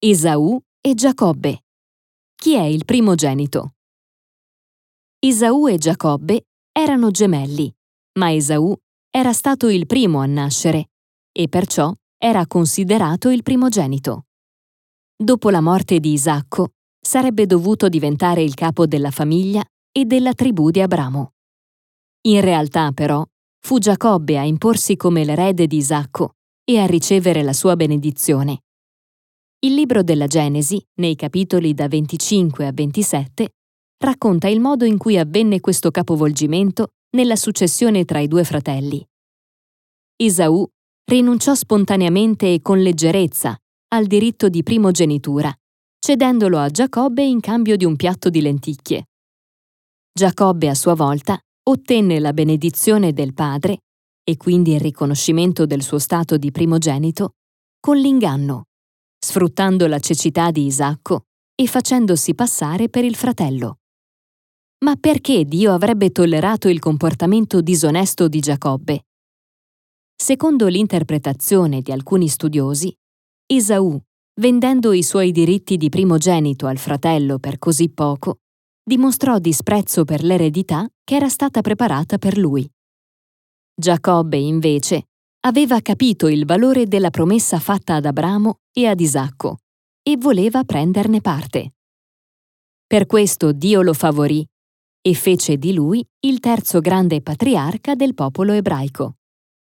Esaù e Giacobbe. Chi è il primogenito? Esaù e Giacobbe erano gemelli, ma Esaù era stato il primo a nascere e perciò era considerato il primogenito. Dopo la morte di Isacco, sarebbe dovuto diventare il capo della famiglia e della tribù di Abramo. In realtà, però, fu Giacobbe a imporsi come l'erede di Isacco e a ricevere la sua benedizione. Il libro della Genesi, nei capitoli da 25 a 27, racconta il modo in cui avvenne questo capovolgimento nella successione tra i due fratelli. Esaù rinunciò spontaneamente e con leggerezza al diritto di primogenitura, cedendolo a Giacobbe in cambio di un piatto di lenticchie. Giacobbe, a sua volta, ottenne la benedizione del padre, e quindi il riconoscimento del suo stato di primogenito, con l'inganno, sfruttando la cecità di Isacco e facendosi passare per il fratello. Ma perché Dio avrebbe tollerato il comportamento disonesto di Giacobbe? Secondo l'interpretazione di alcuni studiosi, Esaù, vendendo i suoi diritti di primogenito al fratello per così poco, dimostrò disprezzo per l'eredità che era stata preparata per lui. Giacobbe, invece, aveva capito il valore della promessa fatta ad Abramo e ad Isacco e voleva prenderne parte. Per questo Dio lo favorì e fece di lui il terzo grande patriarca del popolo ebraico.